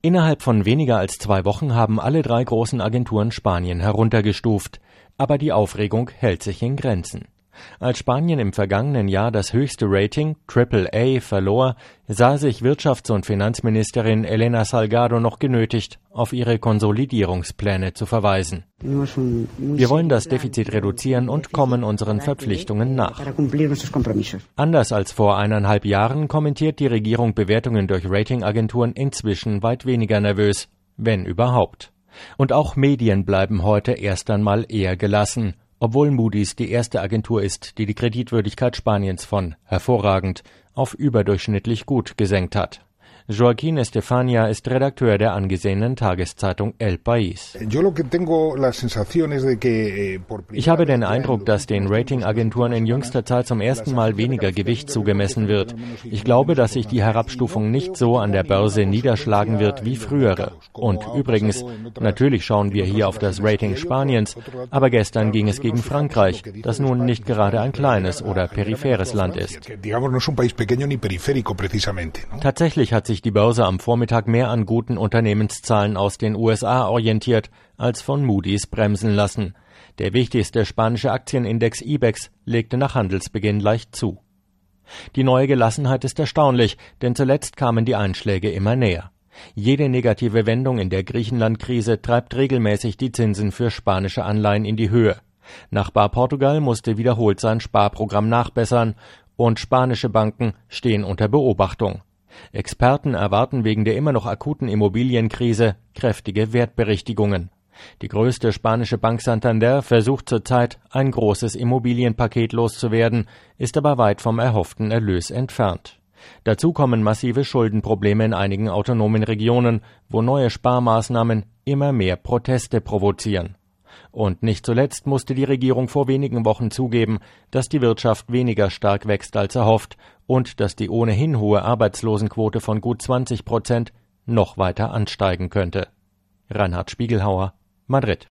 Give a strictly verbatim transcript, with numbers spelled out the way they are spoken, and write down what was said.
Innerhalb von weniger als zwei Wochen haben alle drei großen Agenturen Spanien heruntergestuft. Aber die Aufregung hält sich in Grenzen. Als Spanien im vergangenen Jahr das höchste Rating, Triple A, verlor, sah sich Wirtschafts- und Finanzministerin Elena Salgado noch genötigt, auf ihre Konsolidierungspläne zu verweisen. Wir wollen das Defizit reduzieren und kommen unseren Verpflichtungen nach. Anders als vor eineinhalb Jahren kommentiert die Regierung Bewertungen durch Ratingagenturen inzwischen weit weniger nervös, wenn überhaupt. Und auch Medien bleiben heute erst einmal eher gelassen, obwohl Moody's die erste Agentur ist, die die Kreditwürdigkeit Spaniens von hervorragend auf überdurchschnittlich gut gesenkt hat. Joaquín Estefania ist Redakteur der angesehenen Tageszeitung El País. Ich habe den Eindruck, dass den Ratingagenturen in jüngster Zeit zum ersten Mal weniger Gewicht zugemessen wird. Ich glaube, dass sich die Herabstufung nicht so an der Börse niederschlagen wird wie frühere. Und übrigens, natürlich schauen wir hier auf das Rating Spaniens, aber gestern ging es gegen Frankreich, das nun nicht gerade ein kleines oder peripheres Land ist. Tatsächlich hat sich die Börse am Vormittag mehr an guten Unternehmenszahlen aus den U S A orientiert, als von Moody's bremsen lassen. Der wichtigste spanische Aktienindex IBEX legte nach Handelsbeginn leicht zu. Die neue Gelassenheit ist erstaunlich, denn zuletzt kamen die Einschläge immer näher. Jede negative Wendung in der Griechenland-Krise treibt regelmäßig die Zinsen für spanische Anleihen in die Höhe. Nachbar Portugal musste wiederholt sein Sparprogramm nachbessern und spanische Banken stehen unter Beobachtung. Experten erwarten wegen der immer noch akuten Immobilienkrise kräftige Wertberichtigungen. Die größte spanische Bank Santander versucht zurzeit, ein großes Immobilienpaket loszuwerden, ist aber weit vom erhofften Erlös entfernt. Dazu kommen massive Schuldenprobleme in einigen autonomen Regionen, wo neue Sparmaßnahmen immer mehr Proteste provozieren. Und nicht zuletzt musste die Regierung vor wenigen Wochen zugeben, dass die Wirtschaft weniger stark wächst als erhofft und dass die ohnehin hohe Arbeitslosenquote von gut zwanzig Prozent noch weiter ansteigen könnte. Reinhard Spiegelhauer, Madrid.